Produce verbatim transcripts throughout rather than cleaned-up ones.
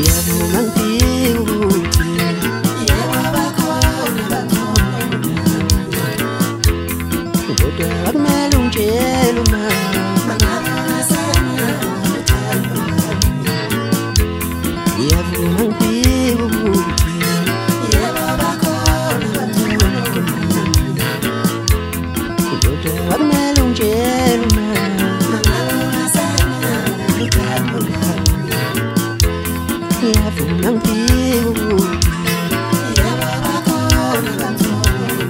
ngiyavuma ngifike ukuthi yebo bakhona bakhona kodwa akumele ungitshele uma ngiyavuma ngifike ukuthi yebo bakhona bakhona kodwa akumele ungitshele uma ngiyavuma ngifike ukuthi yebo bakhona bakhona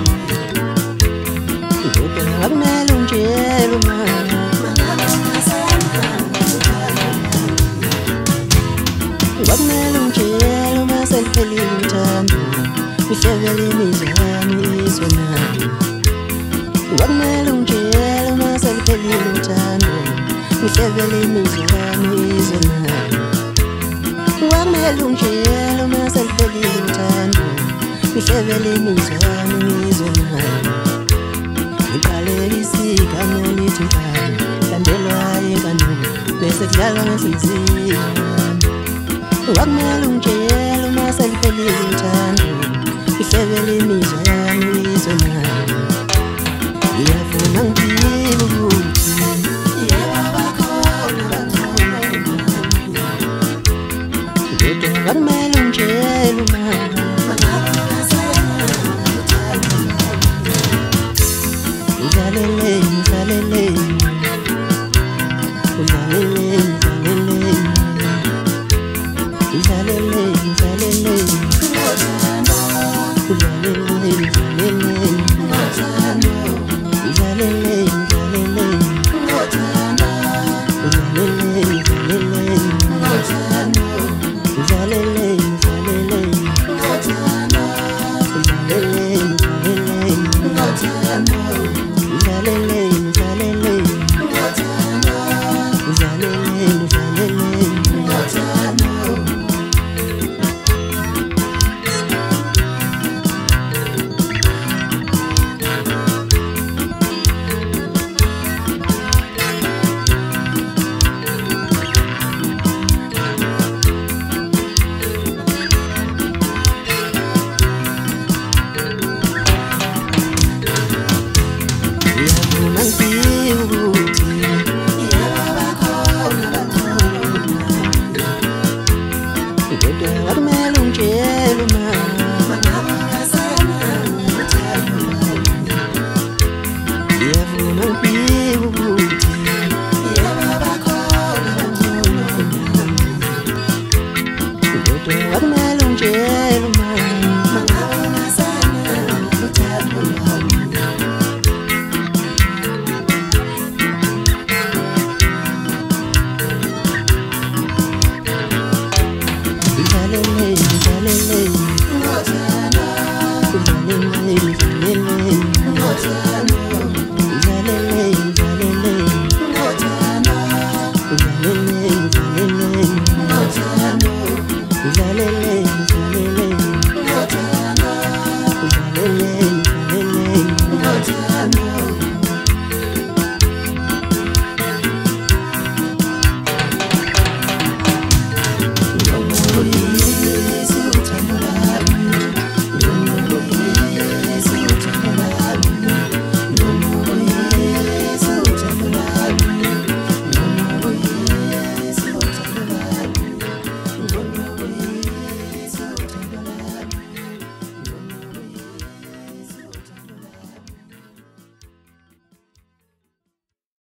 kodwa akumele ungitshele uma kwakumele ungitshele uma seliphelile uthando ngihlebele imizwa yami izwe nami kwakumele ungitshele uma seliphelile uthando ngihlebele imizwa yami izwe nami kwakumele ungitshele uma seliphelile uthando ngihlebele imizwa yami izwe nami ngiqaleke isigama lithi mfana landelwa ingane bese kudlalwa ngenhliziyo kwakumele ungitshele uma seliphelile uthando ngihlebele imizwa yami izwe nami ngiyavuma ngifike ukuthi yebo bakhona bakhona kodwa kwakumele ungitshele uma udlalele udlalele udlalele udlalele udlalele udlalele udlalele udlalele ngiyavuma ngifike ukuthi yebo bakhona bakhona kodwa kwakumele ungitshele uma ngiyavuma ngifike ukuthi yebo bakhona bakhona kodwa kwakumele ungitshele uma udlalele udlalele udlalele udlalele udlalele udlalele udlalele udlalele udlalele